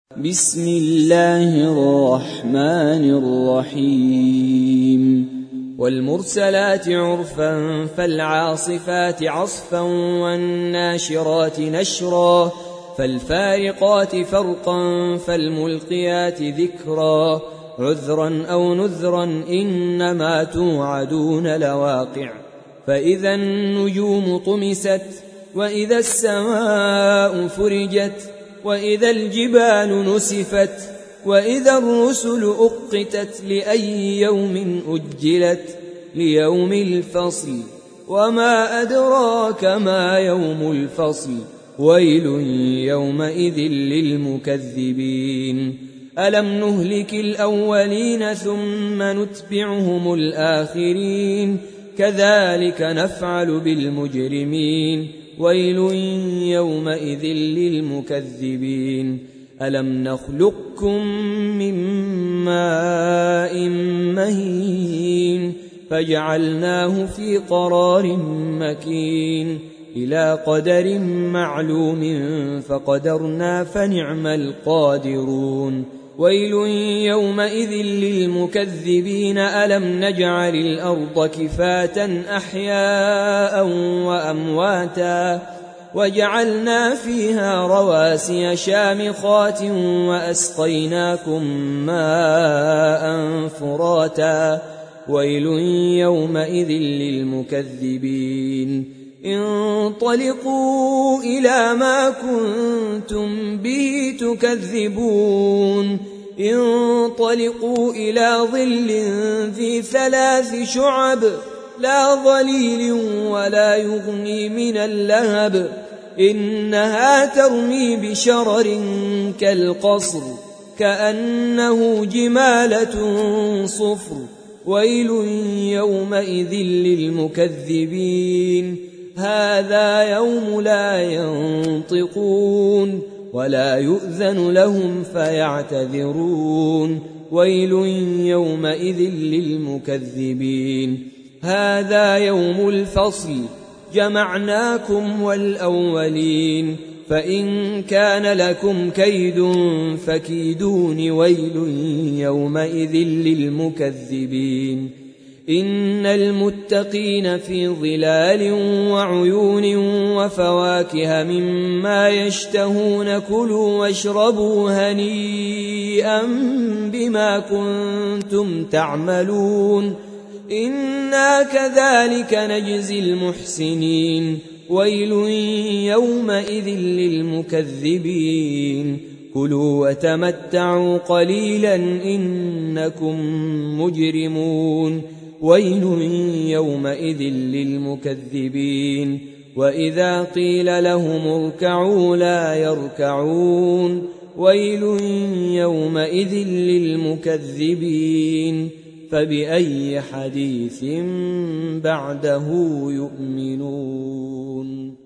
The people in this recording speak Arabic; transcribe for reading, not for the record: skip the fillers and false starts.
بسم الله الرحمن الرحيم والمرسلات عرفا فالعاصفات عصفا والناشرات نشرا فالفارقات فرقا فالملقيات ذكرا عذرا أو نذرا إنما توعدون لواقع فإذا النجوم طمست وإذا السماء فرجت وإذا الجبال نسفت وإذا الرسل أقتت لأي يوم أجلت ليوم الفصل وما أدراك ما يوم الفصل ويل يومئذ للمكذبين ألم نهلك الأولين ثم نتبعهم الآخرين كذلك نفعل بالمجرمين ويل يومئذ للمكذبين ألم نخلقكم من ماء مهين فجعلناه في قرار مكين إلى قدر معلوم فقدرنا فنعم القادرون ويل يومئذ للمكذبين ألم نجعل الأرض كفاة أحياء وأمواتا وجعلنا فيها رواسي شامخات وأسقيناكم ماء فراتا ويل يومئذ للمكذبين انطلقوا إلى ما كنتم به تكذبون انطلقوا إلى ظل ذي 3 شعب لا ظليل ولا يغني من اللهب إنها ترمي بشرر كالقصر كأنه جمالة صفر ويل يومئذ للمكذبين هذا يوم لا ينطقون ولا يؤذن لهم فيعتذرون ويل يومئذ للمكذبين هذا يوم الفصل جمعناكم والأولين فإن كان لكم كيد فكيدون ويل يومئذ للمكذبين إن المتقين في ظلال وعيون وفواكه مما يشتهون كلوا واشربوا هنيئا بما كنتم تعملون إنا كذلك نجزي المحسنين ويل يومئذ للمكذبين كلوا وتمتعوا قليلا إنكم مجرمون ويل يومئذ للمكذبين وإذا قيل لهم اركعوا لا يركعون ويل يومئذ للمكذبين فبأي حديث بعده يؤمنون